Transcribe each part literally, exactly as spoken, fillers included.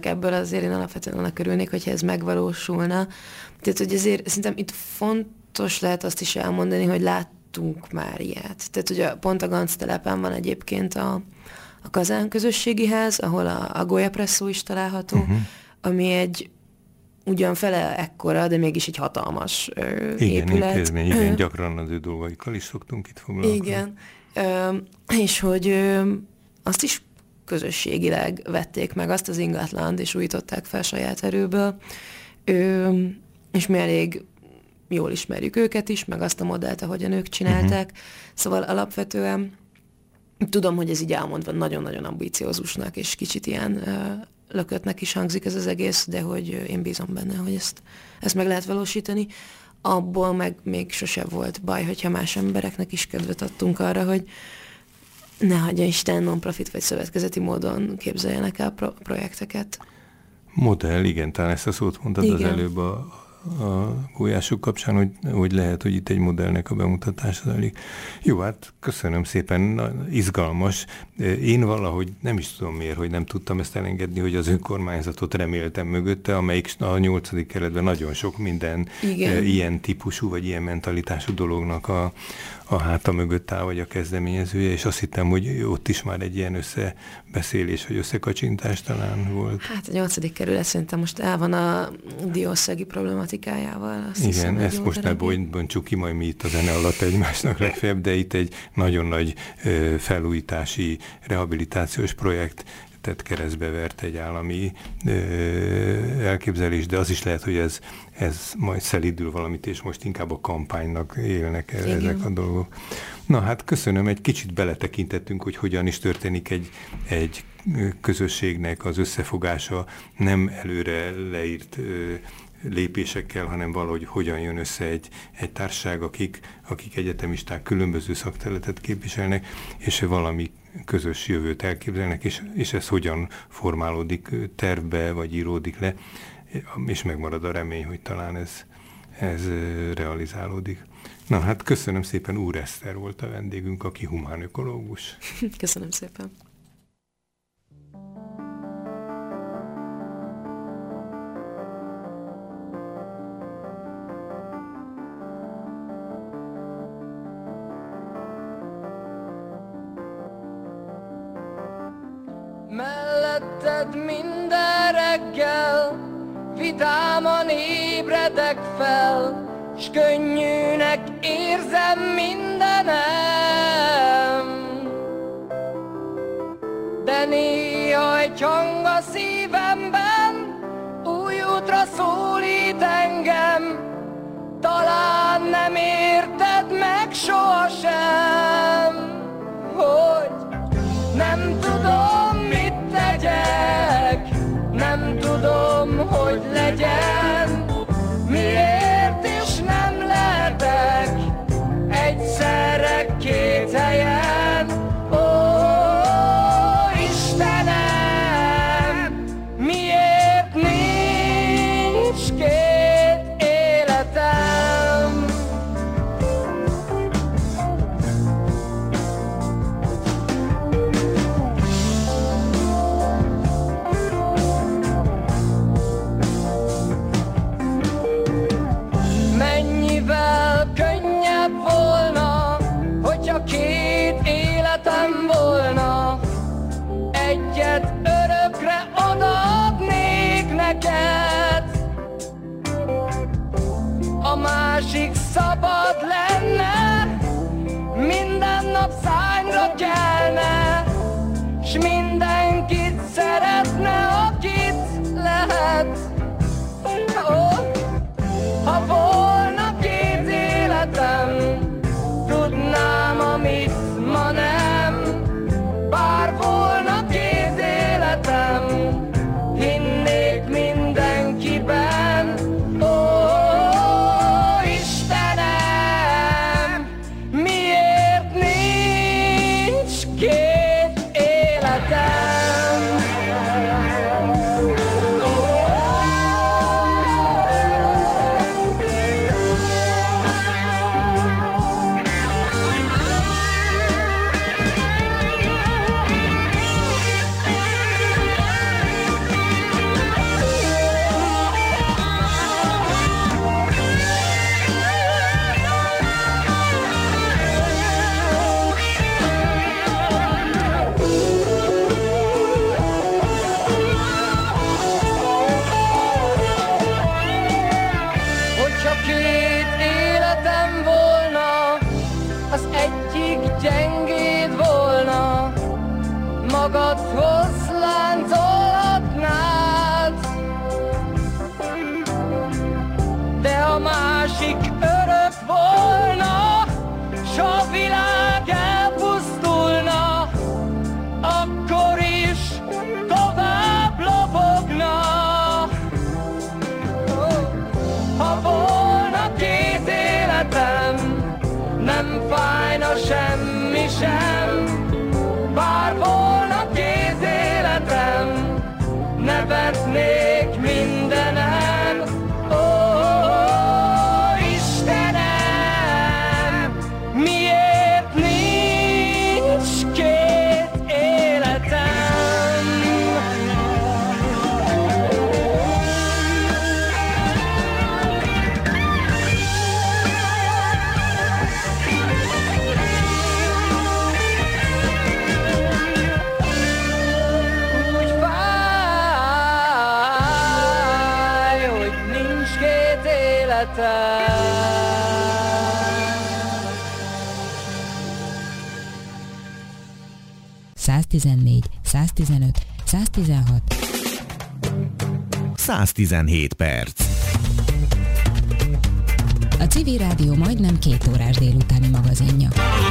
ennek ebből azért én alapvetően annak örülnék, hogyha ez megvalósulna. Tehát, hogy azért szerintem itt fontos lehet azt is elmondani, hogy láttunk már ilyet. Tehát, hogy a, pont a Ganz telepen van egyébként a, a Kazán közösségi ház, ahol a, a Golyapresszó is található, uh-huh. ami egy ugyan fele ekkora, de mégis egy hatalmas ö, igen, épület. Intézmény, igen, gyakran az ő dolgaikkal is szoktunk itt foglalkozni. Igen, ö, és hogy ö, azt is közösségileg vették meg, azt az ingatlant, és újították fel saját erőből, ö, és mi elég jól ismerjük őket is, meg azt a modellt, ahogyan ők csinálták. Uh-huh. Szóval alapvetően tudom, hogy ez így elmondva nagyon-nagyon ambíciózusnak, és kicsit ilyen ö, lököttnek is hangzik ez az egész, de hogy én bízom benne, hogy ezt, ezt meg lehet valósítani. Abból meg még sose volt baj, hogyha más embereknek is kedvet adtunk arra, hogy ne hagyja Isten non-profit vagy szövetkezeti módon képzeljenek el pro- projekteket. Modell, igen, talán ezt a szót mondtad igen. az előbb a, a gulyások kapcsán, hogy, hogy lehet, hogy itt egy modellnek a bemutatása elég. Jó, hát köszönöm szépen, izgalmas. Én valahogy nem is tudom miért, hogy nem tudtam ezt elengedni, hogy az önkormányzatot reméltem mögötte, amelyik a nyolcadik kerületben nagyon sok minden igen. ilyen típusú, vagy ilyen mentalitású dolognak a, a háta mögött áll, vagy a kezdeményezője, és azt hittem, hogy ott is már egy ilyen összebeszélés, vagy összekacsintás talán volt. Hát a nyolcadik kerület szerintem most el van a diószegi problematikájával. Azt igen, hiszem, ezt most ne bontsuk ki majd mi itt a zene alatt egymásnak legfeljebb, de itt egy nagyon nagy ö, felújítási, rehabilitációs projekt tett keresztbe vert egy állami ö, elképzelés, de az is lehet, hogy ez, ez majd szelidül valamit, és most inkább a kampánynak élnek el ezek a dolgok. Na hát köszönöm, egy kicsit beletekintettünk, hogy hogyan is történik egy, egy közösségnek az összefogása, nem előre leírt ö, lépésekkel, hanem valahogy hogyan jön össze egy, egy társaság, akik, akik egyetemisták különböző szakterületet képviselnek, és valami közös jövőt elképzelnek, és, és ez hogyan formálódik tervbe, vagy íródik le, és megmarad a remény, hogy talán ez, ez realizálódik. Na hát köszönöm szépen, Úr Eszter volt a vendégünk, aki humánökológus. Köszönöm szépen. Melletted minden reggel vidáman ébredek fel, s könnyűnek érzem mindenem. De néha egy hang a szívemben új útra szólít engem, talán nem érted meg sohasem, hogy nem tudom, mit tegyek, nem tudom, hogy legyen, miért is nem lehetek egyszerre két helyen. Ó, Istenem, miért nincs két életem? Mennyivel könnyebb volna, hogyha két életem volna, egyet örökre odaadnék neked, a másik szabad lenne, minden nap szányra kelne, s mindenkit szeretne, akit lehet. Oh, ha volna két életem, tudnám, amit ma nem. Bár volna két életem, hinnék mindenkiben. Ó, Istenem, miért nincs két életem? lennék mindenem. Ó, Istenem, miért nincs két életem? Úgy fáj, hogy nincs két életem. száztizennégy, száztizenöt, száztizenhat. száztizenhét perc. A Civil Rádió majdnem két órás délutáni magazinja.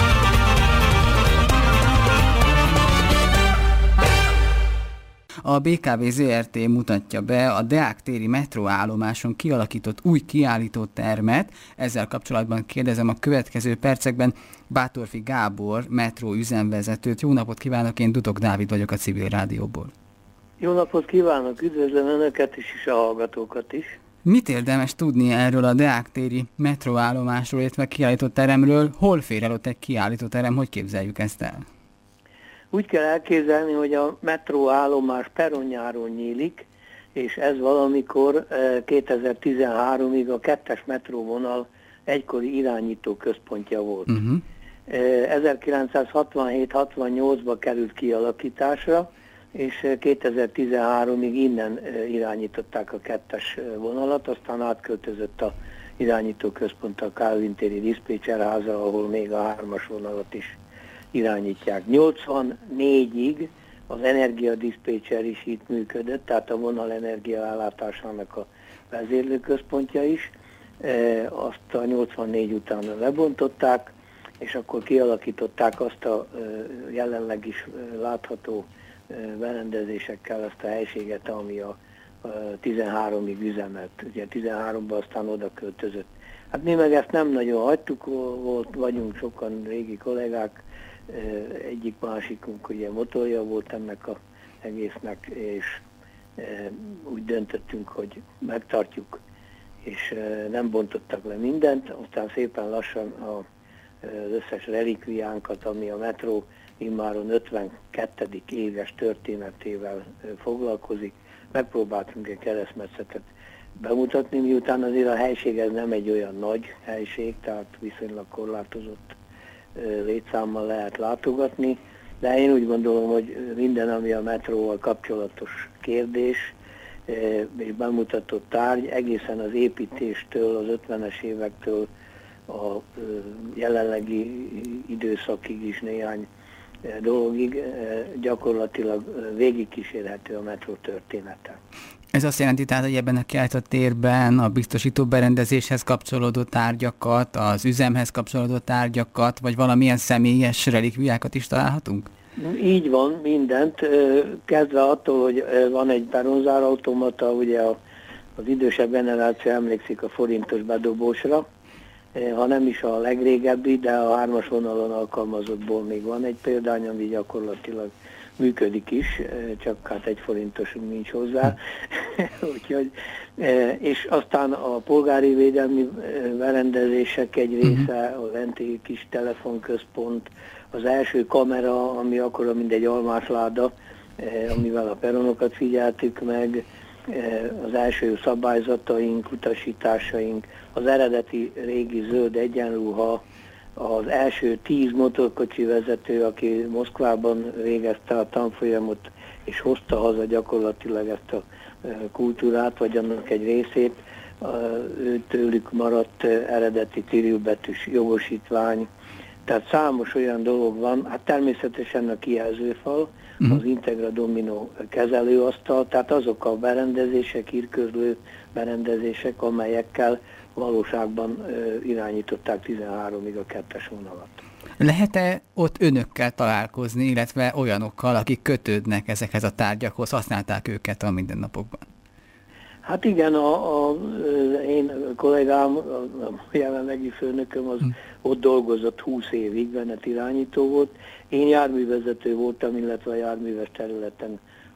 A bé ká vé zé er té mutatja be a Deák téri metróállomáson kialakított új kiállítótermet. Ezzel kapcsolatban kérdezem a következő percekben Bátorfi Gábor metró üzemvezetőt. Jó napot kívánok, én Dudok Dávid vagyok a Civil Rádióból. Jó napot kívánok, üdvözlöm Önöket is, és a hallgatókat is. Mit érdemes tudni erről a Deák téri metróállomásról, illetve kiállítóteremről? Hol fér el ott egy kiállítóterem, hogy képzeljük ezt el? Úgy kell elképzelni, hogy a metróállomás perronjáron nyílik, és ez valamikor kétezer-tizenháromig a kettes metróvonal egykori irányító központja volt. Uh-huh. ezerkilencszázhatvanhét hatvannyolcban került kialakításra, és kétezer-tizenháromig innen irányították a kettes vonalat, aztán átköltözött a irányító központ a Kálvin téri diszpécserháza, ahol még a hármas vonalat is irányítják. nyolcvannégyig az energiadiszpécser is itt működött, tehát a vonal energiaellátásának a vezérlőközpontja is. E, azt a nyolcvannégy után lebontották, és akkor kialakították azt a e, jelenleg is e, látható e, berendezésekkel azt a helységet, ami a e, tizenháromig üzemelt. Ugye tizenháromban aztán oda költözött. Hát mi meg ezt nem nagyon hagytuk, volt, vagyunk sokan régi kollégák, egyik másikunk ugye motorja volt ennek az egésznek, és úgy döntöttünk, hogy megtartjuk, és nem bontottak le mindent, aztán szépen lassan az összes relikviánkat, ami a metró immáron ötvenkettedik éves történetével foglalkozik, megpróbáltunk egy keresztmetszetet bemutatni, miután azért a helység ez nem egy olyan nagy helység, tehát viszonylag korlátozott létszámmal lehet látogatni, de én úgy gondolom, hogy minden, ami a metróval kapcsolatos kérdés és bemutatott tárgy, egészen az építéstől, az ötvenes évektől a jelenlegi időszakig is néhány dologig gyakorlatilag végigkísérhető a metró története. Ez azt jelenti tehát, hogy ebben a kiállított térben a biztosító berendezéshez kapcsolódó tárgyakat, az üzemhez kapcsolódó tárgyakat, vagy valamilyen személyes relikviákat is találhatunk? Így van, mindent. Kezdve attól, hogy van egy peronzárautomata, ugye az idősebb generáció emlékszik a forintos bedobósra, ha nem is a legrégebbi, de a hármas vonalon alkalmazottból még van egy példány, ami gyakorlatilag működik is, csak hát egy forintos nincs hozzá. Úgyhogy, és aztán a polgári védelmi berendezések egy része, a lenti kis telefonközpont, az első kamera, ami akkora, mint egy almásláda, amivel a peronokat figyeltük meg, az első szabályzataink, utasításaink, az eredeti régi zöld egyenruha, az első tíz motorkocsi vezető, aki Moszkvában végezte a tanfolyamot, és hozta haza gyakorlatilag ezt a kultúrát, vagy annak egy részét, tőlük maradt eredeti cirilbetűs jogosítvány. Tehát számos olyan dolog van, hát természetesen a kijelzőfal, uh-huh. az Integra Domino kezelőasztal, tehát azok a berendezések, írközlő berendezések, amelyekkel valóságban irányították tizenháromig a kettes vonalat. Lehet-e ott önökkel találkozni, illetve olyanokkal, akik kötődnek ezekhez a tárgyakhoz, használták őket a mindennapokban? Hát igen, a, a, én kollégám, a jelenlegi főnököm az hmm. ott dolgozott húsz évig, bennett irányító volt. Én járművezető voltam, illetve a járműves területen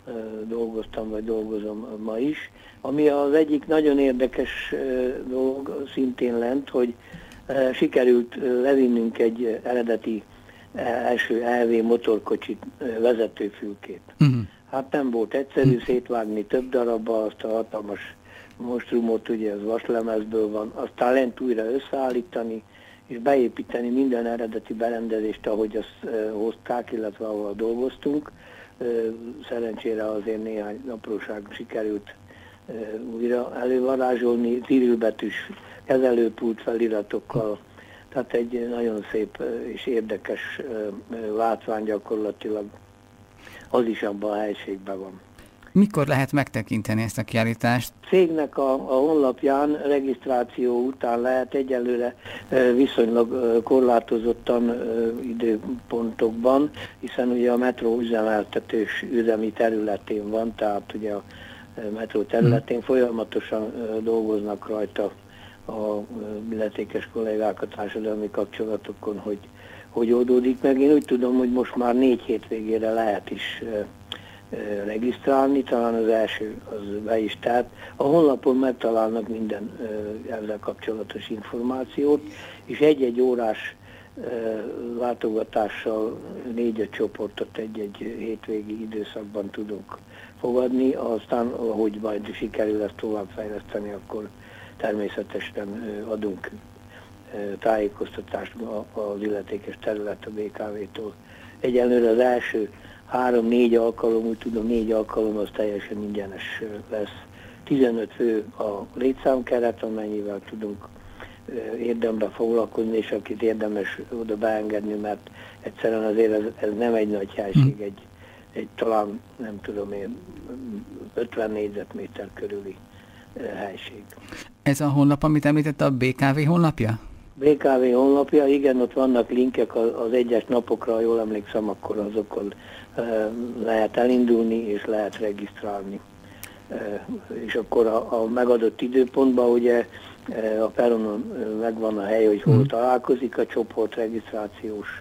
dolgoztam, vagy dolgozom ma is. Ami az egyik nagyon érdekes dolog szintén lent, hogy sikerült levinnünk egy eredeti első el vé motorkocsit vezetőfülkét. Uh-huh. Hát nem volt egyszerű szétvágni több darabba azt a hatalmas monstrumot, ugye ez vaslemezből van, aztán lent újra összeállítani, és beépíteni minden eredeti berendezést, ahogy azt e, hozták, illetve ahol dolgoztunk. E, szerencsére azért néhány apróság sikerült e, újra elővarázsolni, cirilbetűs kezelőpult feliratokkal, tehát egy nagyon szép és érdekes e, látvány gyakorlatilag az is abban a helységben van. Mikor lehet megtekinteni ezt a kiállítást? Cégnek a, a honlapján regisztráció után lehet, egyelőre e, viszonylag e, korlátozottan e, időpontokban, hiszen ugye a metró üzemeltetős üzemi területén van, tehát ugye a e, metró területén folyamatosan e, dolgoznak rajta a illetékes kollégák a társadalmi kapcsolatokon, hogy hogy oldódik meg. Én úgy tudom, hogy most már négy hétvégére lehet is e, regisztrálni, talán az első az be is telt. A honlapon megtalálnak minden ezzel kapcsolatos információt, és egy-egy órás látogatással négy-öt csoportot egy-egy hétvégi időszakban tudunk fogadni, aztán, ahogy majd sikerül ezt továbbfejleszteni, akkor természetesen adunk tájékoztatást az illetékes terület a bé ká vé-től. Egyelőre az első három-négy alkalom, úgy tudom, négy alkalom az teljesen ingyenes lesz. tizenöt fő a létszámkeret, amennyivel tudunk érdemben foglalkozni, és akit érdemes oda beengedni, mert egyszerűen azért ez, ez nem egy nagy helység, egy, egy talán, nem tudom én, ötven négyzetméter körüli helység. Ez a honlap, amit említette, a bé ká vé honlapja? bé ká vé honlapja, igen, ott vannak linkek az egyes napokra, ha jól emlékszem, akkor azokon lehet elindulni és lehet regisztrálni. És akkor a, a megadott időpontban ugye a peronon megvan a hely, hogy hol találkozik a csoport, regisztrációs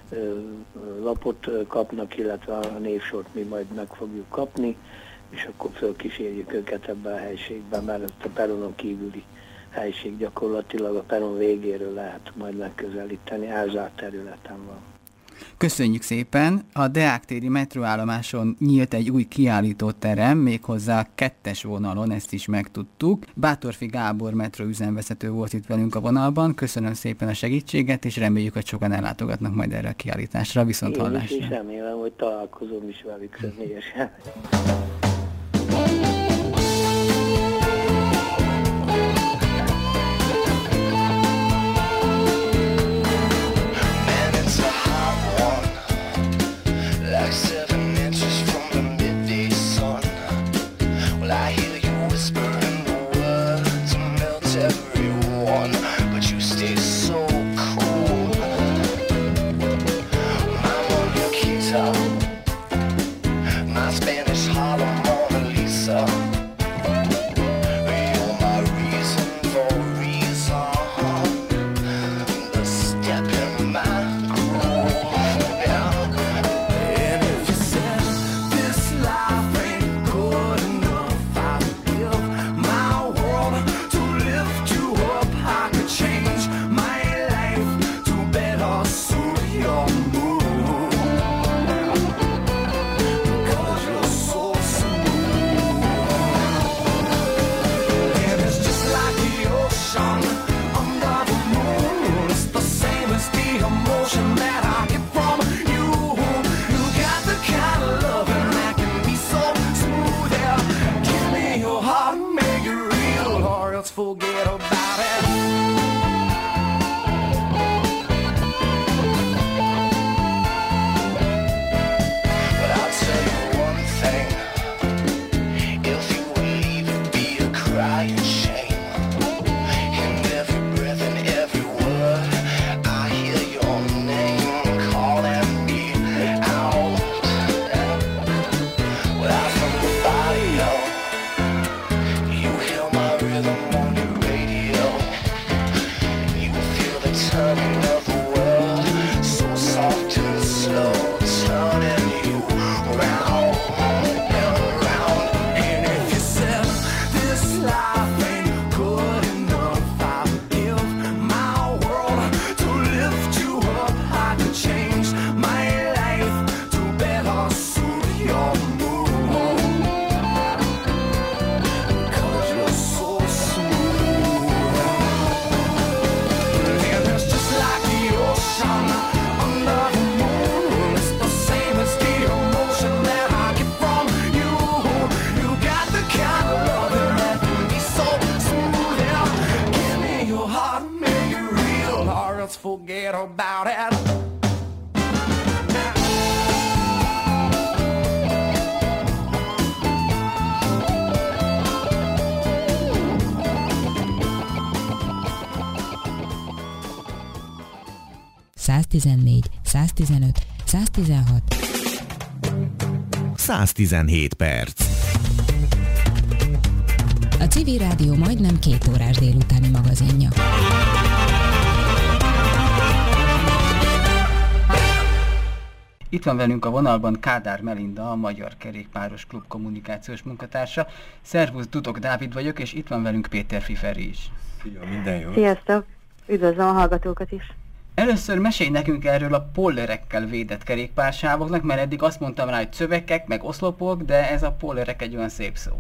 lapot kapnak, illetve a névsort mi majd meg fogjuk kapni, és akkor fölkísérjük őket ebben a helységben, mert ezt a peronon kívüli helység gyakorlatilag a peron végéről lehet majd megközelíteni, elzárt területen van. Köszönjük szépen! A Deák téri metróállomáson nyílt egy új kiállítóterem, méghozzá a kettes vonalon, ezt is megtudtuk. Bátorfi Gábor metró üzemvezető volt itt velünk a vonalban. Köszönöm szépen a segítséget, és reméljük, hogy sokan ellátogatnak majd erre a kiállításra. Viszont hallásra! Én is remélem, hogy találkozom is velük személyesen. Rhythm on your forget about it. száztizennégy, száztizenöt, száztizenhat. száztizenhét perc. A Civil Rádió majdnem két órás délutáni magazinja. Itt van velünk a vonalban Kádár Melinda, a Magyar Kerékpáros Klub kommunikációs munkatársa. Szervusz, Dudok Dávid vagyok, és itt van velünk Péter Fiferi is. Szia, minden jó. Sziasztok! Üdvözlöm a hallgatókat is! Először mesélj nekünk erről a pollerekkel védett kerékpársávoknak, mert eddig azt mondtam rá, hogy szövegek, meg oszlopok, de ez a pollerek egy olyan szép szó.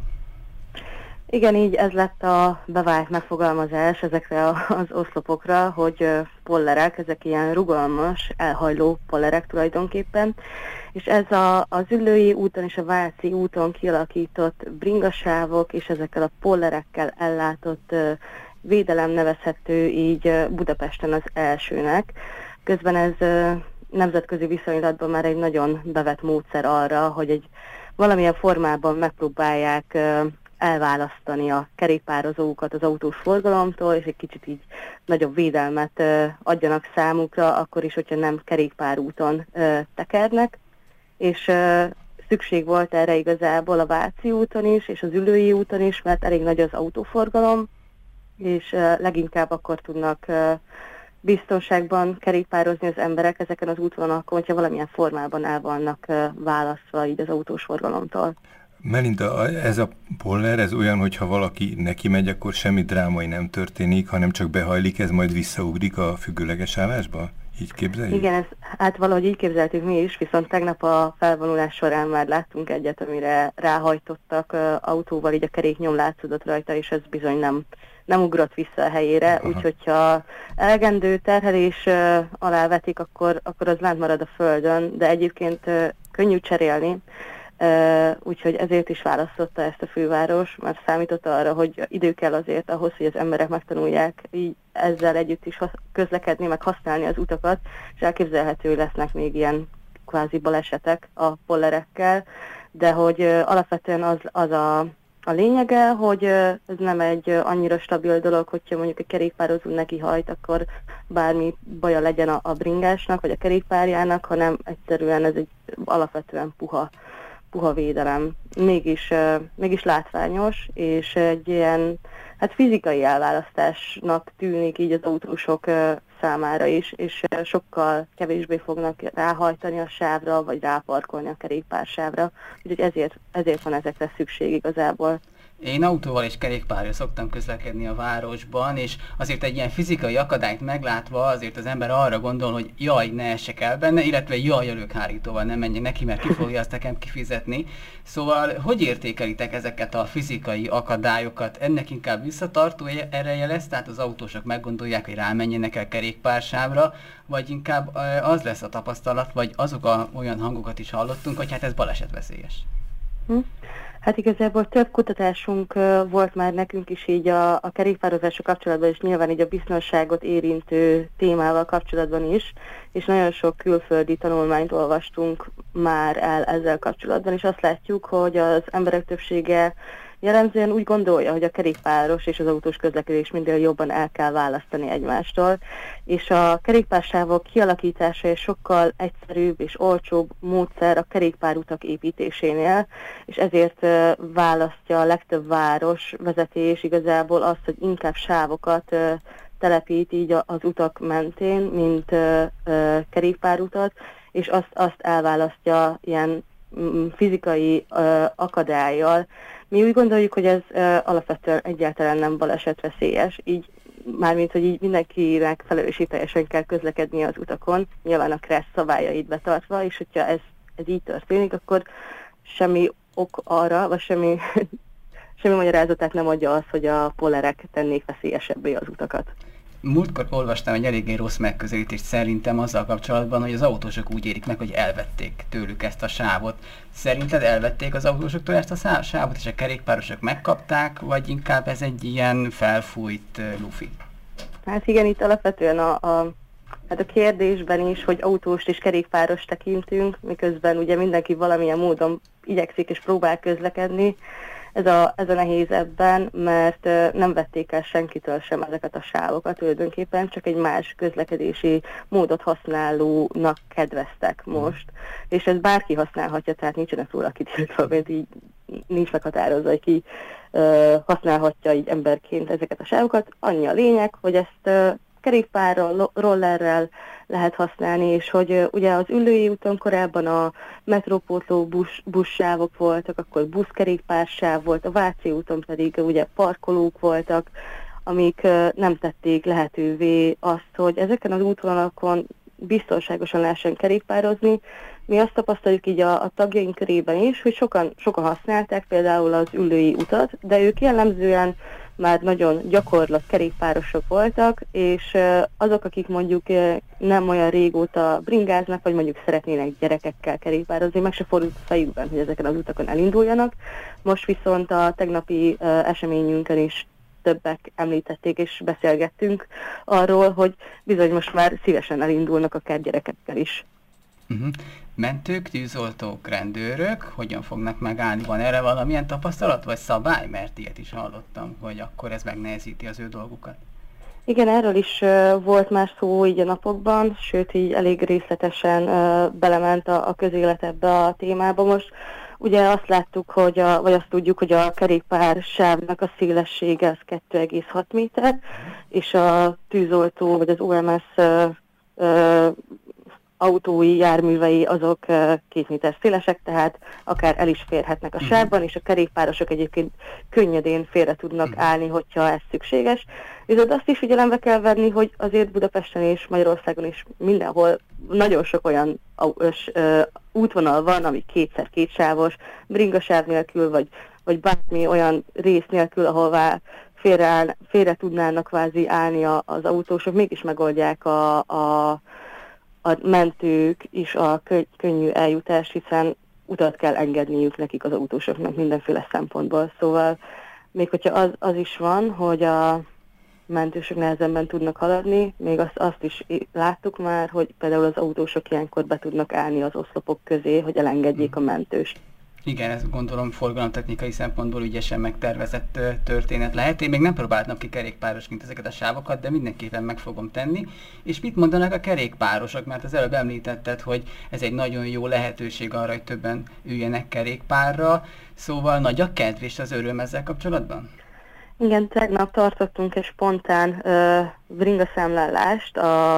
Igen, így ez lett a bevált megfogalmazás ezekre az oszlopokra, hogy pollerek, ezek ilyen rugalmas, elhajló pollerek tulajdonképpen, és ez a, az Üllői úton és a Váci úton kialakított bringasávok és ezekkel a pollerekkel ellátott védelem nevezhető így Budapesten az elsőnek. Közben ez nemzetközi viszonylatban már egy nagyon bevett módszer arra, hogy egy valamilyen formában megpróbálják elválasztani a kerékpározókat az autós forgalomtól, és egy kicsit így nagyobb védelmet adjanak számukra, akkor is, hogyha nem kerékpárúton tekernek. És szükség volt erre igazából a Váci úton is, és az Üllői úton is, mert elég nagy az autóforgalom, és leginkább akkor tudnak biztonságban kerékpározni az emberek ezeken az útvonalakon, hogyha valamilyen formában el vannak választva így az autós forgalomtól. Melinda, ez a poller, ez olyan, hogyha valaki neki megy, akkor semmi drámai nem történik, hanem csak behajlik, ez majd visszaugrik a függőleges állásba? Így képzeljük? Igen, ez, hát valahogy így képzeltük mi is, viszont tegnap a felvonulás során már láttunk egyet, amire ráhajtottak uh, autóval, így a keréknyom látszódott rajta, és ez bizony nem, nem ugrott vissza a helyére, úgyhogy ha elegendő terhelés uh, alá vetik, akkor, akkor az lent marad a földön, de egyébként uh, könnyű cserélni. Uh, úgyhogy ezért is választotta ezt a főváros, mert számított arra, hogy idő kell azért ahhoz, hogy az emberek megtanulják így ezzel együtt is közlekedni, meg használni az utakat, és elképzelhető, hogy lesznek még ilyen kvázi balesetek a pollerekkel, de hogy uh, alapvetően az, az a, a lényege, hogy uh, ez nem egy uh, annyira stabil dolog, hogyha mondjuk egy kerékpározó neki hajt, akkor bármi baja legyen a, a bringásnak, vagy a kerékpárjának, hanem egyszerűen ez egy alapvetően puha puha védelem, mégis, uh, mégis látványos, és egy ilyen hát fizikai elválasztásnak tűnik így az autósok uh, számára is, és uh, sokkal kevésbé fognak ráhajtani a sávra, vagy ráparkolni a kerékpársávra, úgyhogy ezért, ezért van ezekre szükség igazából. Én autóval és kerékpárral szoktam közlekedni a városban, és azért egy ilyen fizikai akadályt meglátva azért az ember arra gondol, hogy jaj, ne essek el benne, illetve jaj, a lökhárítóval ne menjen neki, mert ki fogja azt nekem kifizetni. Szóval hogy értékelitek ezeket a fizikai akadályokat? Ennek inkább visszatartó ereje lesz, tehát az autósok meggondolják, hogy rámenjenek el kerékpársávra, vagy inkább az lesz a tapasztalat, vagy azok a, olyan hangokat is hallottunk, hogy hát ez balesetveszélyes. Hm? Hát igazából több kutatásunk uh, volt már nekünk is így a, a kerékpározásra kapcsolatban, és nyilván így a biztonságot érintő témával kapcsolatban is, és nagyon sok külföldi tanulmányt olvastunk már el ezzel kapcsolatban, és azt látjuk, hogy az emberek többsége jellemzően úgy gondolja, hogy a kerékpáros és az autós közlekedés minél jobban el kell választani egymástól, és a kerékpársávok kialakítása egy sokkal egyszerűbb és olcsóbb módszer a kerékpárutak építésénél, és ezért választja a legtöbb város vezetés igazából azt, hogy inkább sávokat telepít így az utak mentén, mint kerékpárutat, és azt, azt elválasztja ilyen fizikai akadályjal. Mi úgy gondoljuk, hogy ez uh, alapvetően egyáltalán nem balesetveszélyes, így mármint, hogy így mindenkinek felelősségteljesen kell közlekednie az utakon, nyilván a kressz szabályait betartva, és hogyha ez, ez így történik, akkor semmi ok arra, vagy semmi, semmi magyarázatát nem adja az, hogy a pollerek tennék veszélyesebbé az utakat. Múltkor olvastam egy eléggé rossz megközelítést szerintem azzal kapcsolatban, hogy az autósok úgy érik meg, hogy elvették tőlük ezt a sávot. Szerinted elvették az autósoktól ezt a sávot, és a kerékpárosok megkapták, vagy inkább ez egy ilyen felfújt uh, lufi? Hát igen, itt alapvetően a, a hát a kérdésben is, hogy autóst és kerékpáros tekintünk, miközben ugye mindenki valamilyen módon igyekszik és próbál közlekedni. Ez a, ez a nehéz ebben, mert nem vették el senkitől sem ezeket a sávokat tulajdonképpen, csak egy más közlekedési módot használónak kedveztek most. És ez bárki használhatja, tehát nincsenek róla kitiltva, mert így nincs meghatározva, hogy ki uh, használhatja így emberként ezeket a sávokat. Annyi a lényeg, hogy ezt uh, kerékpárral, rollerrel lehet használni, és hogy uh, ugye az Üllői úton korábban a metrópótló busz, buszsávok voltak, akkor buszkerékpársáv volt, a Váci úton pedig uh, ugye parkolók voltak, amik uh, nem tették lehetővé azt, hogy ezeken az útvonalakon biztonságosan lehessen kerékpározni. Mi azt tapasztaljuk így a, a tagjaink körében is, hogy sokan, sokan használták például az Üllői utat, de ők jellemzően már nagyon gyakorlat kerékpárosok voltak, és azok, akik mondjuk nem olyan régóta bringáznak, vagy mondjuk szeretnének gyerekekkel kerékpározni, meg se fordult a fejükben, hogy ezeken az utakon elinduljanak. Most viszont a tegnapi eseményünkön is többek említették, és beszélgettünk arról, hogy bizony most már szívesen elindulnak akár gyerekekkel is. Uh-huh. Mentők, tűzoltók, rendőrök hogyan fognak megállni? Van erre valamilyen tapasztalat, vagy szabály? Mert ilyet is hallottam, hogy akkor ez megnehezíti az ő dolgukat. Igen, erről is uh, volt már szó így a napokban, sőt így elég részletesen uh, belement a, a közélet ebbe a témába most. Ugye azt láttuk, hogy a, vagy azt tudjuk, hogy a kerékpár sávnak a szélessége az kettő egész hat méter, és a tűzoltó, vagy az o em es uh, uh, autói, járművei azok uh, két méter szélesek, tehát akár el is férhetnek a sávban, és a kerékpárosok egyébként könnyedén félre tudnak állni, hogyha ez szükséges. Viszont azt is figyelembe kell venni, hogy azért Budapesten és Magyarországon is mindenhol nagyon sok olyan uh, útvonal van, ami kétszer kétsávos, bringasáv nélkül, vagy, vagy bármi olyan rész nélkül, ahová félre, áll, félre tudnának kvázi állni a, az autósok, mégis megoldják a, a, a mentők is a kö, könnyű eljutást, hiszen utat kell engedniük nekik az autósoknak mindenféle szempontból. Szóval még hogyha az, az is van, hogy a mentősök nehezebben tudnak haladni, még azt, azt is láttuk már, hogy például az autósok ilyenkor be tudnak állni az oszlopok közé, hogy elengedjék a mentőst. Igen, ez gondolom forgalomtechnikai szempontból ügyesen megtervezett történet lehet. Én még nem próbáltam ki kerékpárosként ezeket a sávokat, de mindenképpen meg fogom tenni. És mit mondanak a kerékpárosok? Mert az előbb említetted, hogy ez egy nagyon jó lehetőség arra, hogy többen üljenek kerékpárra. Szóval nagy a kedv és az öröm ezzel kapcsolatban? Igen, tegnap tartottunk egy spontán uh, bringaszámlálást a,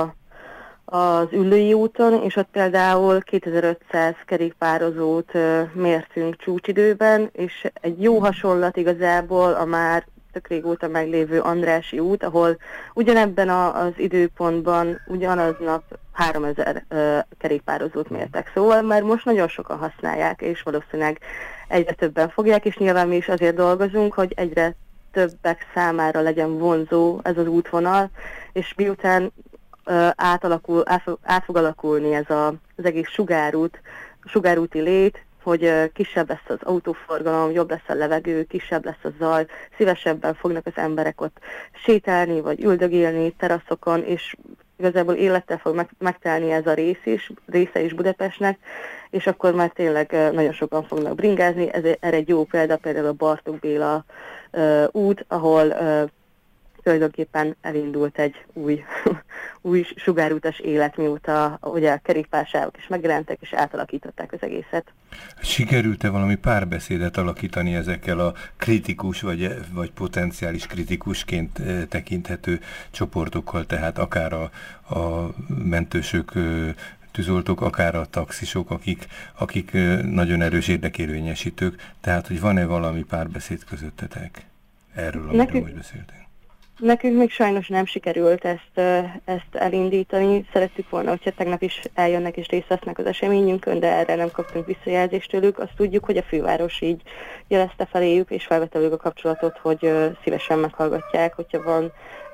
az Üllői úton, és ott például kétezer-ötszáz kerékpározót uh, mértünk csúcsidőben, és egy jó hasonlat igazából a már tök régóta meglévő Andrássy út, ahol ugyanebben a, az időpontban ugyanaznap háromezer uh, kerékpározót mértek. Szóval már most nagyon sokan használják, és valószínűleg egyre többen fogják, és nyilván mi is azért dolgozunk, hogy egyre többek számára legyen vonzó ez az útvonal, és miután uh, átalakul, át, át fog alakulni ez a, az egész sugárút, sugárúti lét, hogy uh, kisebb lesz az autóforgalom, jobb lesz a levegő, kisebb lesz a zaj, szívesebben fognak az emberek ott sétálni, vagy üldögélni teraszokon, és igazából élettel fog meg, megtelni ez a rész is, része is Budapestnek, és akkor már tényleg uh, nagyon sokan fognak bringázni. Ez erre egy jó példa, például a Bartók Béla uh, út, ahol uh, tulajdonképpen elindult egy új, új sugárútas élet, mióta ugye a kerékpársávok is megjelentek, és átalakították az egészet. Sikerült-e valami párbeszédet alakítani ezekkel a kritikus, vagy, vagy potenciális kritikusként tekinthető csoportokkal, tehát akár a, a mentősök, tűzoltók, akár a taxisok, akik, akik nagyon erős érdekérvényesítők, tehát hogy van-e valami párbeszéd közöttetek erről, amiről Nekünk... most beszéltünk? Nekünk még sajnos nem sikerült ezt, ezt elindítani. Szerettük volna, hogyha tegnap is eljönnek és részt vesznek az eseményünkön, de erre nem kaptunk visszajelzést tőlük. Azt tudjuk, hogy a főváros így jelezte feléjük, és felvette velük a kapcsolatot, hogy szívesen meghallgatják, hogyha van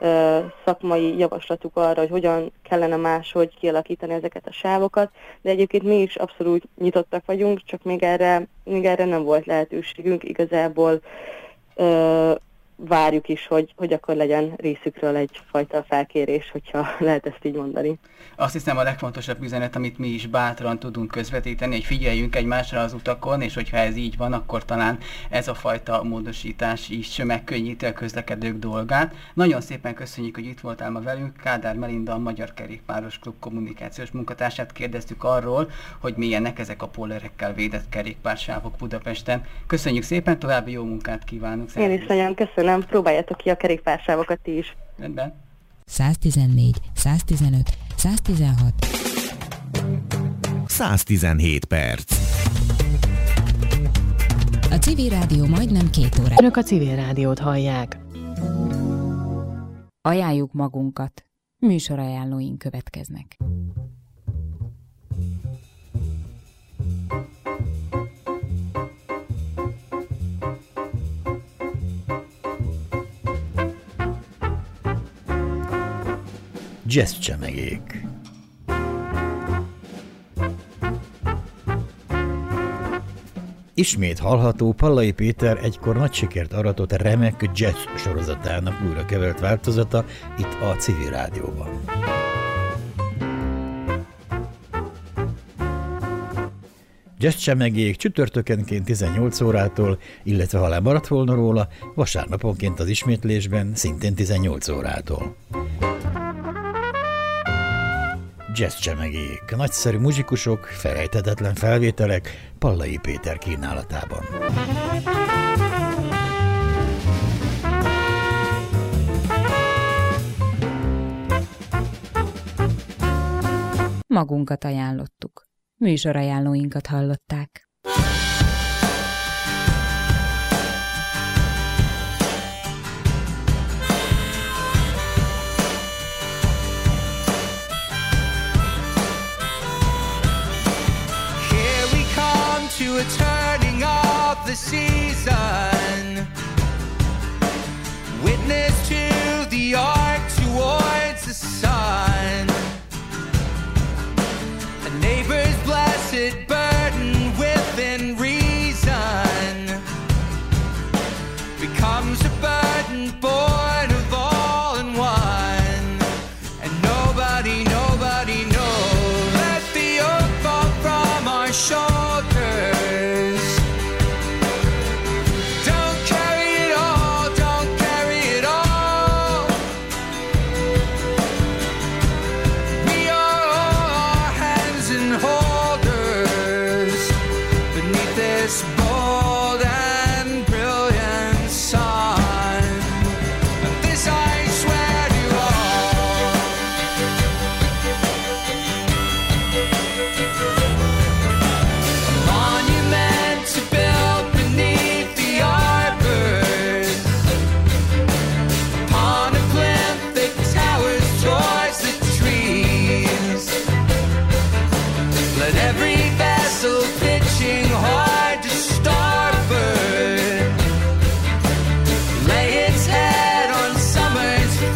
szakmai javaslatuk arra, hogy hogyan kellene máshogy kialakítani ezeket a sávokat. De egyébként mi is abszolút nyitottak vagyunk, csak még erre, még erre nem volt lehetőségünk. Igazából várjuk is, hogy, hogy akkor legyen részükről egyfajta felkérés, hogyha lehet ezt így mondani. Azt hiszem a legfontosabb üzenet, amit mi is bátran tudunk közvetíteni, hogy figyeljünk egymásra az utakon, és hogyha ez így van, akkor talán ez a fajta módosítás is megkönnyíti a közlekedők dolgát. Nagyon szépen köszönjük, hogy itt voltál ma velünk. Kádár Melinda, a Magyar Kerékpáros Klub kommunikációs munkatársát kérdeztük arról, hogy milyenek ezek a pollerekkel védett kerékpársávok Budapesten. Köszönjük szépen, további jó munkát kívánunk. Én is nagyon köszönöm, próbáljátok ki a kerékpársávokat ti is. Rendben. száz tizennégy, száz tizenöt, száz tizenhat. száz tizenhét perc. A Civil Rádió majdnem két óra. Önök a Civil Rádiót hallják. Ajánljuk magunkat. Műsorajánlóink következnek. Jazz csemegék. Ismét hallható Pallai Péter egykor nagy sikert aratott remek jazz sorozatának újra kevert változata itt a Civil Rádióban. Jazz csemegék csütörtökenként tizennyolc órától, illetve ha lemaradt volna róla, vasárnaponként az ismétlésben szintén tizennyolc órától. Jazz csemegék, nagyszerű muzsikusok, felejthetetlen felvételek Pallai Péter kínálatában. Magunkat ajánlottuk. Műsorajánlóinkat hallották. To a turning of the season, witness to the arc towards the sun.